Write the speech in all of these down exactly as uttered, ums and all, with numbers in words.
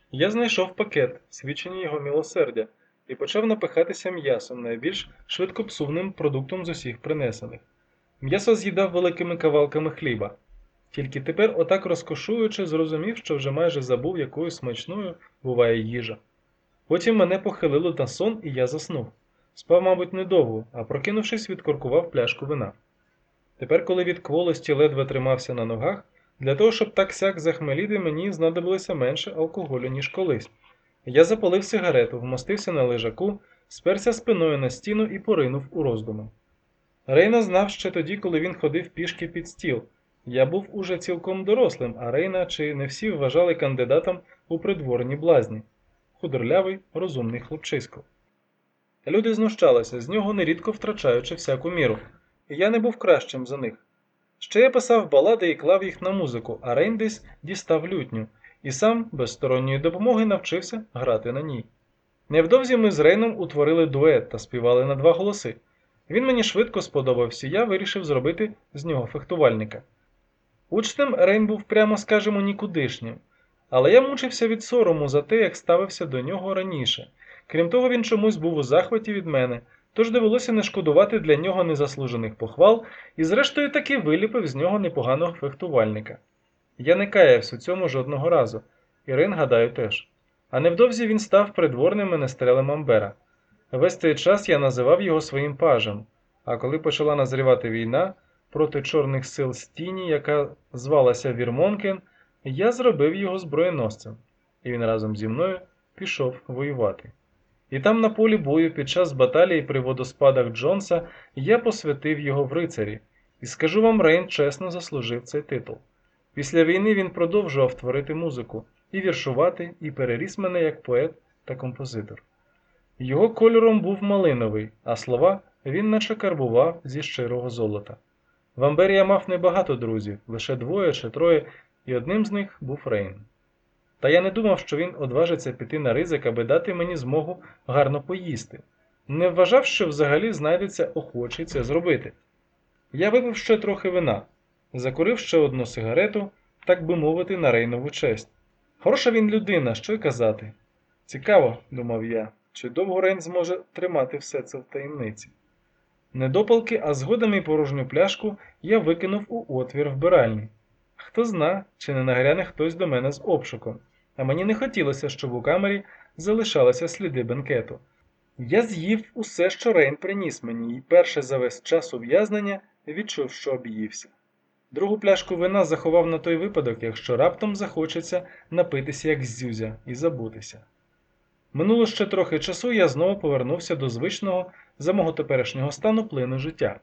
Я знайшов пакет, свідчення його милосердя, і почав напихатися м'ясом, найбільш швидкопсувним продуктом з усіх принесених. М'ясо з'їдав великими кавалками хліба. Тільки тепер, отак розкошуючи, зрозумів, що вже майже забув, якою смачною буває їжа. Потім мене похилило на сон, і я заснув. Спав, мабуть, недовго, а прокинувшись, відкоркував пляшку вина. Тепер, коли від кволості ледве тримався на ногах, для того, щоб так-сяк захмеліти, мені знадобилося менше алкоголю, ніж колись. Я запалив сигарету, вмостився на лежаку, сперся спиною на стіну і поринув у роздуми. Рейна знав ще тоді, коли він ходив пішки під стіл. Я був уже цілком дорослим, а Рейна чи не всі вважали кандидатом у придворні блазні. Худорлявий, розумний хлопчисько. Люди знущалися з нього, нерідко втрачаючи всяку міру. І я не був кращим за них. Ще я писав балади і клав їх на музику, а Рейн десь дістав лютню, і сам, без сторонньої допомоги, навчився грати на ній. Невдовзі ми з Рейном утворили дует та співали на два голоси. Він мені швидко сподобався, я вирішив зробити з нього фехтувальника. Учнем Рейн був, прямо скажемо, нікудишнім, але я мучився від сорому за те, як ставився до нього раніше. Крім того, він чомусь був у захваті від мене, тож довелося не шкодувати для нього незаслужених похвал і зрештою таки виліпив з нього непоганого фехтувальника. Я не каявся у цьому жодного разу, і Рейн, гадаю, теж. А невдовзі він став придворним менестрелем Амбера. Весь цей час я називав його своїм пажем, а коли почала назрівати війна проти чорних сил Стіні, яка звалася Вірмонкен, я зробив його зброєносцем, і він разом зі мною пішов воювати. І там на полі бою під час баталії при водоспадах Джонса я посвятив його в рицарі, і скажу вам, Рейн чесно заслужив цей титул. Після війни він продовжував творити музику, і віршувати, і переріс мене як поет та композитор. Його кольором був малиновий, а слова він наче карбував зі щирого золота. В Амбері я мав небагато друзів, лише двоє чи троє, і одним з них був Рейн. Та я не думав, що він одважиться піти на ризик, аби дати мені змогу гарно поїсти. Не вважав, що взагалі знайдеться охочий це зробити. Я випив ще трохи вина, закурив ще одну сигарету, так би мовити, на Рейнову честь. Хороша він людина, що й казати. Цікаво, думав я, чи довго Рейн зможе тримати все це в таємниці. Недопалки, а згодом і порожню пляшку я викинув у отвір вбиральні. Хто зна, чи не нагряне хтось до мене з обшуком, а мені не хотілося, щоб у камері залишалися сліди бенкету. Я з'їв усе, що Рейн приніс мені, і перше за весь час ув'язнення відчув, що об'ївся. Другу пляшку вина заховав на той випадок, якщо раптом захочеться напитися як зюзя і забутися. Минуло ще трохи часу, я знову повернувся до звичного, за мого теперішнього стану, плину життя.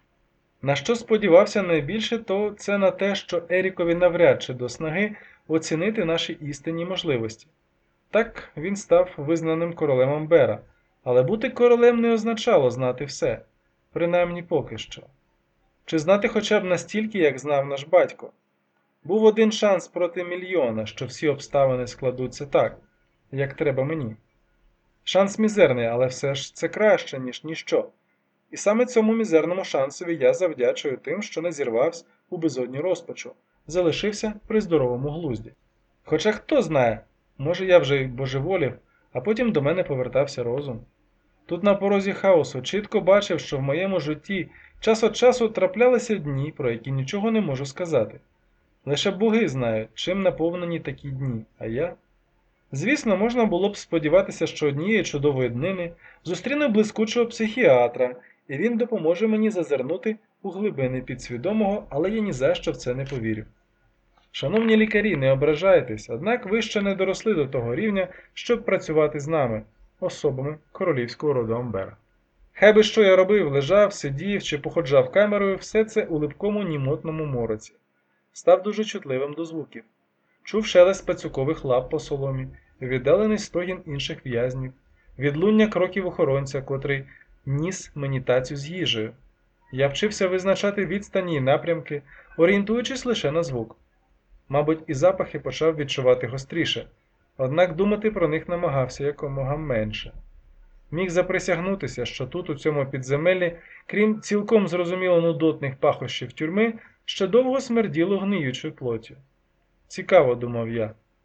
На що сподівався найбільше, то це на те, що Ерікові навряд чи до снаги оцінити наші істинні можливості. Так він став визнаним королем Амбера, але бути королем не означало знати все, принаймні поки що. Чи знати хоча б настільки, як знав наш батько? Був один шанс проти мільйона, що всі обставини складуться так, як треба мені. Шанс мізерний, але все ж це краще, ніж ніщо. І саме цьому мізерному шансові я завдячую тим, що не зірвався у безодні розпачу, залишився при здоровому глузді. Хоча хто знає, може я вже й божеволів, а потім до мене повертався розум. Тут на порозі хаосу чітко бачив, що в моєму житті час від часу траплялися дні, про які нічого не можу сказати. Лише боги знають, чим наповнені такі дні, а я... Звісно, можна було б сподіватися, що однієї чудової днини зустріну блискучого психіатра, і він допоможе мені зазирнути у глибини підсвідомого, але я ні за що в це не повірю. Шановні лікарі, не ображайтесь, однак ви ще не доросли до того рівня, щоб працювати з нами, особами королівського роду Амбера. Хай би що я робив, лежав, сидів чи походжав камерою, все це у липкому німотному мороці. Став дуже чутливим до звуків. Чув шелест пацюкових лап по соломі, віддалений стогін інших в'язнів, відлуння кроків охоронця, котрий ніс мені тацю з їжею. Я вчився визначати відстані і напрямки, орієнтуючись лише на звук. Мабуть, і запахи почав відчувати гостріше, однак думати про них намагався якомога менше. Міг заприсягнутися, що тут, у цьому підземеллі, крім цілком зрозуміло нудотних пахощів тюрми, ще довго смерділо гниючою плоттю. Цікаво, думав я,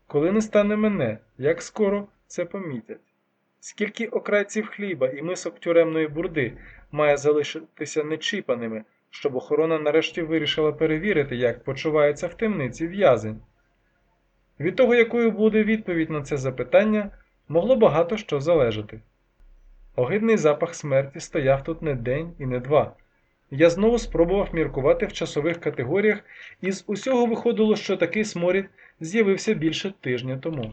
Коли не стане мене, як скоро це помітять? Скільки окрайців хліба і мисок тюремної бурди має залишитися нечіпаними, щоб охорона нарешті вирішила перевірити, як почувається в темниці в'язень? Від того, якою буде відповідь на це запитання, могло багато що залежати. Огидний запах смерті стояв тут не день і не два. Я знову спробував міркувати в часових категоріях, і з усього виходило, що такий сморід з'явився більше тижня тому.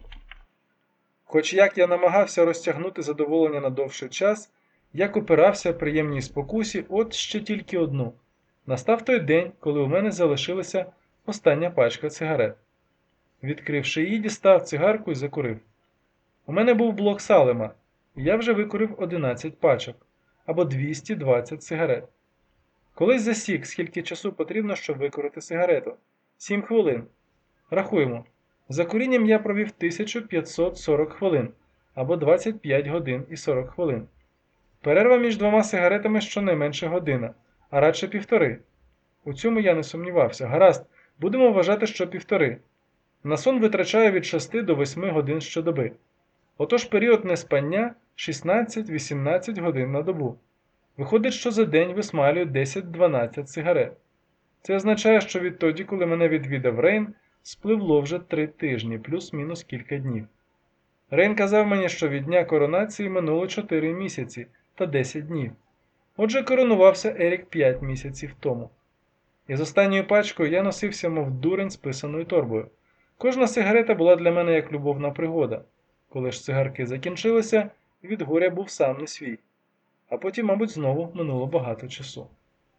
Хоч як я намагався розтягнути задоволення на довший час, як опирався приємній спокусі, от ще тільки одну. Настав той день, коли у мене залишилася остання пачка цигарет. Відкривши її, дістав цигарку і закурив. У мене був блок Салема, і я вже викурив одинадцять пачок, або двісті двадцять сигарет. Колись засік, скільки часу потрібно, щоб викурити сигарету. Сім хвилин. Рахуємо. За курінням я провів тисячу п'ятсот сорок хвилин, або двадцять п'ять годин і сорок хвилин. Перерва між двома сигаретами щонайменше година, а радше півтори. У цьому я не сумнівався. Гаразд, будемо вважати, що півтори. На сон витрачаю від шести до восьми годин щодоби. Отож період неспання шістнадцять-вісімнадцять годин на добу. Виходить, що за день висмалюю десять-дванадцять сигарет. Це означає, що відтоді, коли мене відвідав Рейн, спливло вже три тижні, плюс-мінус кілька днів. Рейн казав мені, що від дня коронації минуло чотири місяці та десять днів. Отже, коронувався Ерік п'ять місяців тому. І з останньою пачкою я носився, мов дурень з писаною торбою. Кожна сигарета була для мене як любовна пригода. Коли ж цигарки закінчилися, від горя був сам не свій. А потім, мабуть, знову минуло багато часу.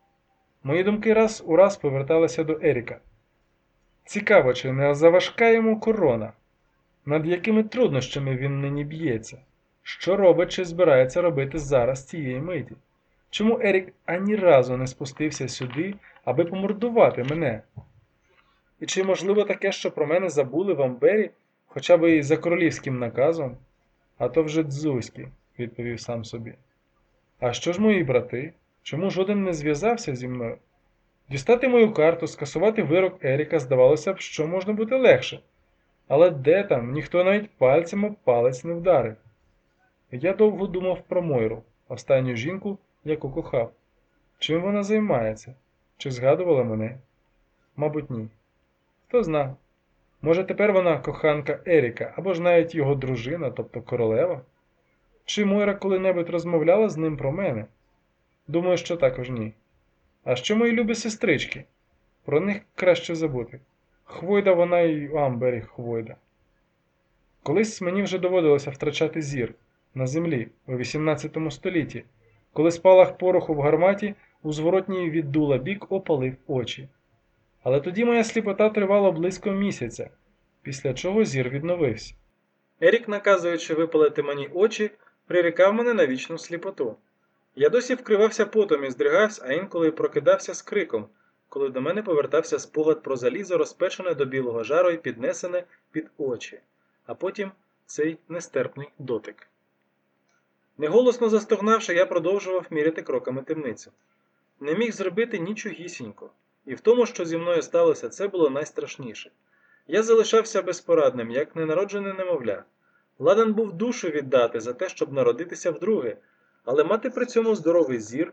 Мої думки раз у раз поверталися до Еріка. Цікаво, чи не заважка йому корона? Над якими труднощами він нині б'ється? Що робить чи збирається робити зараз цієї миті? Чому Ерік ані разу не спустився сюди, аби помордувати мене? І чи можливо таке, що про мене забули в Амбері, хоча б і за королівським наказом? А то вже дзузьки, відповів сам собі. А що ж мої брати? Чому жоден не зв'язався зі мною? Дістати мою карту, скасувати вирок Еріка, здавалося б, що можна бути легше. Але де там, ніхто навіть пальцем об палець не вдарив. Я довго думав про Мойру, останню жінку, яку кохав. Чим вона займається? Чи згадувала мене? Мабуть, ні. Хто зна. Може, тепер вона коханка Еріка, або ж навіть його дружина, тобто королева? Чи Мойра коли-небудь розмовляла з ним про мене? Думаю, що також ні. А що мої любі сестрички? Про них краще забути. Хвойда вона і Амбері Хвойда. Колись мені вже доводилося втрачати зір на землі у вісімнадцятому столітті, коли спалах пороху в гарматі у зворотній від дула бік опалив очі. Але тоді моя сліпота тривала близько місяця, після чого зір відновився. Ерік, наказуючи випалити мені очі, прирікав мене на вічну сліпоту. Я досі вкривався потом і здригався, а інколи прокидався з криком, коли до мене повертався спогад про залізо, розпечене до білого жару і піднесене під очі, а потім цей нестерпний дотик. Неголосно застогнавши, я продовжував міряти кроками темницю. Не міг зробити нічогісінько, і в тому, що зі мною сталося, це було найстрашніше. Я залишався безпорадним, як ненароджене немовля. Ладен був душу віддати за те, щоб народитися вдруге, але мати при цьому здоровий зір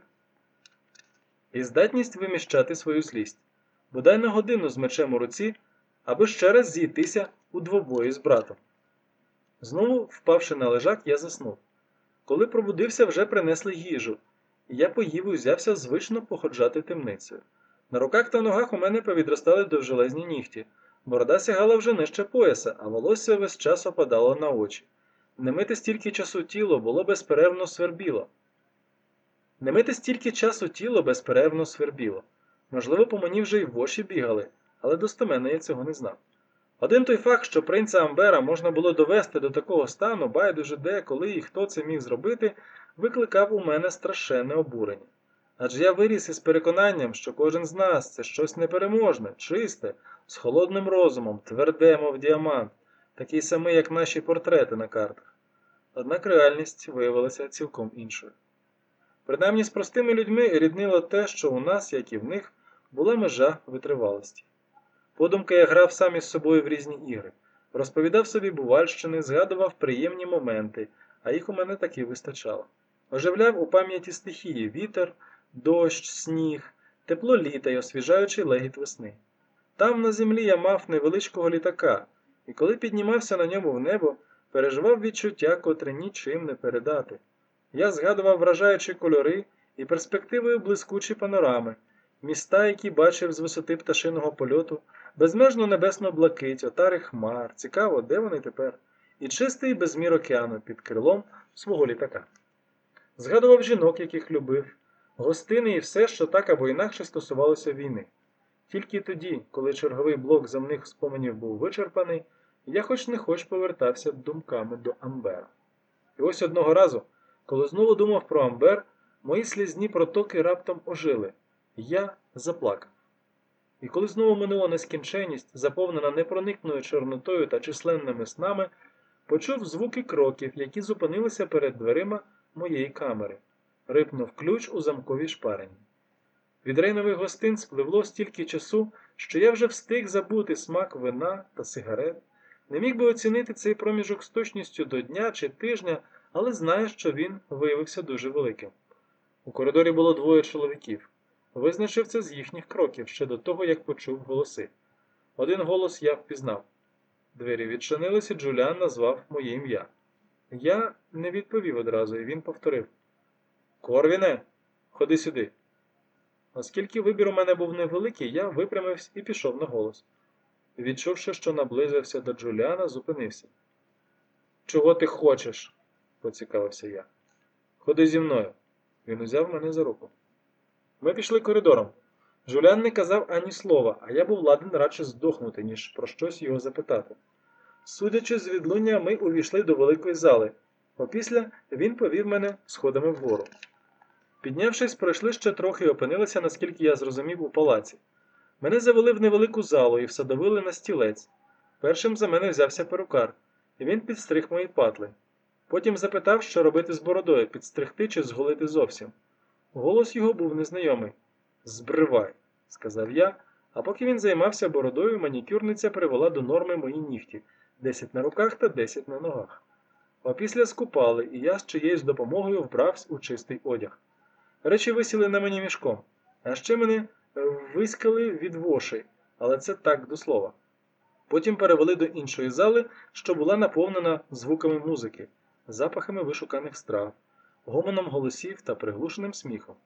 і здатність виміщати свою злість, бодай на годину з мечем у руці, аби ще раз зійтися у двобої з братом. Знову, впавши на лежак, я заснув. Коли пробудився, вже принесли їжу, і я поїв і взявся звично походжати темницею. На руках та ногах у мене повідростали довжелезні нігті, борода сягала вже нижче пояса, а волосся весь час опадало на очі. Не мити стільки часу тіло було безперервно свербіло. Не мити стільки часу тіло безперервно свербіло. Можливо, по мені вже й воші бігали, але достеменно я цього не знав. Один той факт, що принца Амбера можна було довести до такого стану, байдуже де, коли і хто це міг зробити, викликав у мене страшенне обурення. Адже я виріс із переконанням, що кожен з нас – це щось непереможне, чисте, з холодним розумом, тверде, мов діамант, такий самий, як наші портрети на картах. Однак реальність виявилася цілком іншою. Принаймні з простими людьми ріднило те, що у нас, як і в них, була межа витривалості. Подумки я грав сам із собою в різні ігри. Розповідав собі бувальщини, згадував приємні моменти, а їх у мене таки вистачало. Оживляв у пам'яті стихії вітер, дощ, сніг, тепло літа й освіжаючий легіт весни. Там на землі я мав невеличкого літака, і коли піднімався на ньому в небо, переживав відчуття, котре нічим не передати. Я згадував вражаючі кольори і перспективою блискучі панорами, міста, які бачив з висоти пташиного польоту, безмежну небесну блакить, отари хмар, цікаво, де вони тепер, і чистий безмір океану під крилом свого літака. Згадував жінок, яких любив, гостини і все, що так або інакше стосувалося війни. Тільки тоді, коли черговий блок земних споменів був вичерпаний, я хоч не хоч повертався думками до Амбера. І ось одного разу, коли знову думав про Амбер, мої слізні протоки раптом ожили. Я заплакав. І коли знову минула нескінченність, заповнена непроникною чорнотою та численними снами, почув звуки кроків, які зупинилися перед дверима моєї камери. Рипнув ключ у замковій шпарині. Від рейнових гостин спливло стільки часу, що я вже встиг забути смак вина та сигарет. Не міг би оцінити цей проміжок з точністю до дня чи тижня, але знаю, що він виявився дуже великим. У коридорі було двоє чоловіків. Визначив це з їхніх кроків, ще до того, як почув голоси. Один голос я впізнав. Двері відчинилися, Джуліан назвав моє ім'я. Я не відповів одразу, і він повторив. «Корвіне, ходи сюди». Оскільки вибір у мене був невеликий, я випрямився і пішов на голос. Відчувши, що наблизився до Джуліана, зупинився. «Чого ти хочеш?» – поцікавився я. «Ходи зі мною». Він узяв мене за руку. Ми пішли коридором. Джуліан не казав ані слова, а я був ладен радше здохнути, ніж про щось його запитати. Судячи з відлуння, ми увійшли до великої зали. Опісля він повів мене сходами вгору. Піднявшись, пройшли ще трохи і опинилися, наскільки я зрозумів, у палаці. Мене завели в невелику залу і всадовили на стілець. Першим за мене взявся перукар, і він підстриг мої патли. Потім запитав, що робити з бородою, підстригти чи зголити зовсім. Голос його був незнайомий. «Збривай», – сказав я, а поки він займався бородою, манікюрниця привела до норми мої нігті – десять на руках та десять на ногах. Опісля скупали, і я з чиєюсь допомогою вбрався у чистий одяг. Речі висіли на мені мішком, а ще мене виськали від вошей, але це так до слова. Потім перевели до іншої зали, що була наповнена звуками музики, запахами вишуканих страв, гомоном голосів та приглушеним сміхом.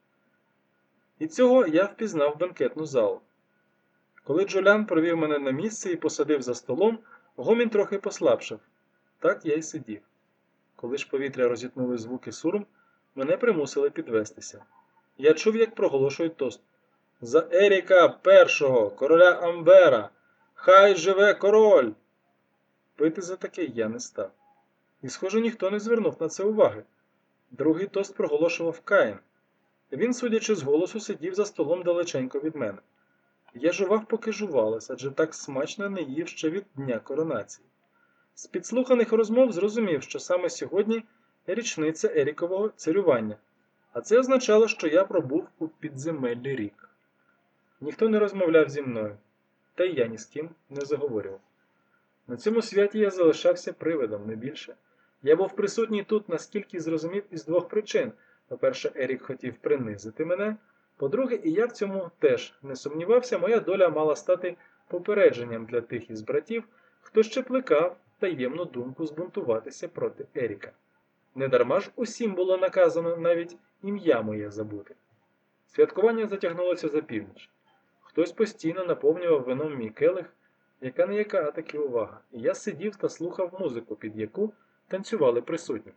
І цього я впізнав бенкетну залу. Коли Джуліан провів мене на місце і посадив за столом, гомін трохи послабшав. Так я й сидів. Коли ж повітря розітнули звуки сурм, мене примусили підвестися. Я чув, як проголошують тост. «За Еріка Першого, короля Амбера! Хай живе король!» Пити за таке я не став. І, схоже, ніхто не звернув на це уваги. Другий тост проголошував Каїн. Він, судячи з голосу, сидів за столом далеченько від мене. Я жував, поки жувалась, адже так смачно не їв ще від дня коронації. З підслуханих розмов зрозумів, що саме сьогодні річниця Ерікового царювання, а це означало, що я пробув у підземеллі рік. Ніхто не розмовляв зі мною, та й я ні з ким не заговорював. На цьому святі я залишався привидом, не більше. Я був присутній тут, наскільки зрозумів, із двох причин. По-перше, Ерік хотів принизити мене. По-друге, і я в цьому теж не сумнівався, моя доля мала стати попередженням для тих із братів, хто ще плекав таємну думку збунтуватися проти Еріка. Недарма ж усім було наказано навіть ім'я моє забути. Святкування затягнулося за північ. Хтось постійно наповнював вином мій келих, яка не яка, а таки увага, і я сидів та слухав музику, під яку танцювали присутні.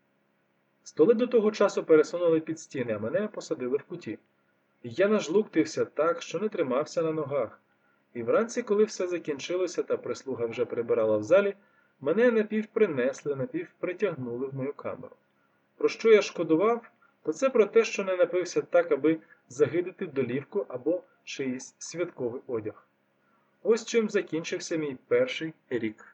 Столи до того часу пересунули під стіни, а мене посадили в куті. Я нажлуктився так, що не тримався на ногах. І вранці, коли все закінчилося та прислуга вже прибирала в залі, мене напів принесли, напів притягнули в мою камеру. Про що я шкодував, то це про те, що не напився так, аби загидати долівку або чиїсь святковий одяг. Ось чим закінчився мій перший рік.